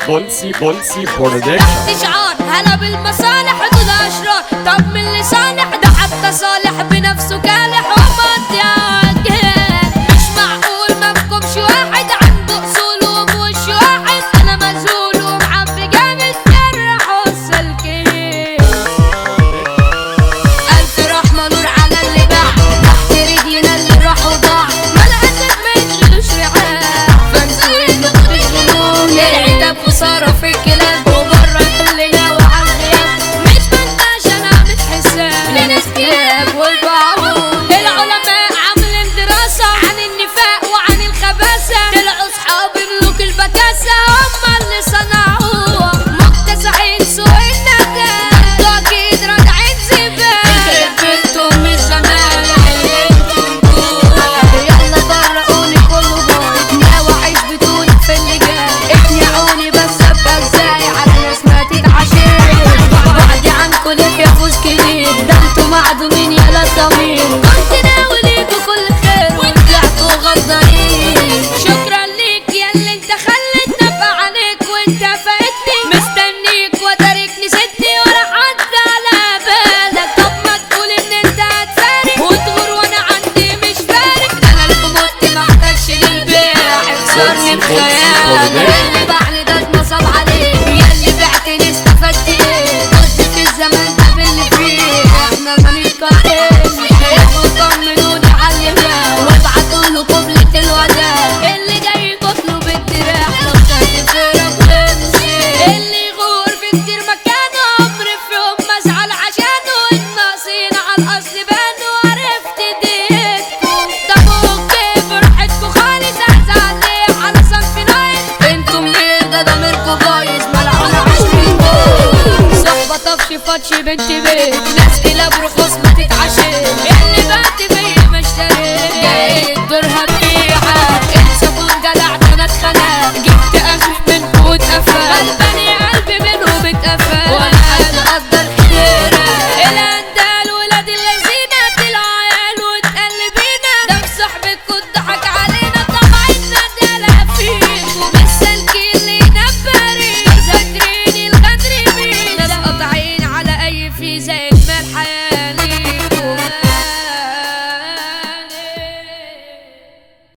بولسي برودكشن. تحت شعار هلا بالمصالح دول اشرار، طب من اللي صالح ده حتى صالح بنفسه كالح ومضيق. مش معقول ما فيكمش واحد عنده اصول ومش واحد، انا مذهول ومعبي جامد جرح والسلكين. الف رحمه نور على اللي باع، تحت رجلنا اللي راح وضاع، ملعسك ما يشغلوش رعاه، فنزول نقطش غنون العتاب وصاروا في الكلاب وبره كلنا وعن غياب. مش بنتاش انا عامل حساب لناس كلاب والبعوض. العلماء عاملين دراسه عن النفاق وعن الخباثه، طلعوا صحاب ملوك البكاسه هم اللي صنعوها، مكتسحين سوق الندى انتوا اكيد راجعين زباله. يخرب بيتهم مش زمان يلا فرقوني كله بايظ، ناوي اعيش بدونك في اللي جاي، اقنعوني بس ابقى ازاي على ناس ما تتعشاش. بعدي عنكوا ليه فوز كبير، ده انتوا معدومين يا ضمير، كنت ناوي ليكوا كل خير وطلعتوا غدارين. شكرا ليك يا اللي انت خلتنا بعينيك وانت فايتني، مستنيك وتاركني ستي ولا حد على بالك. طب ما تقول ان انت هتفارق وتغور وانا عندي مش فارق، انا اللي مت محتاجش للبيع، اكسرني بخيالك اللي بعمل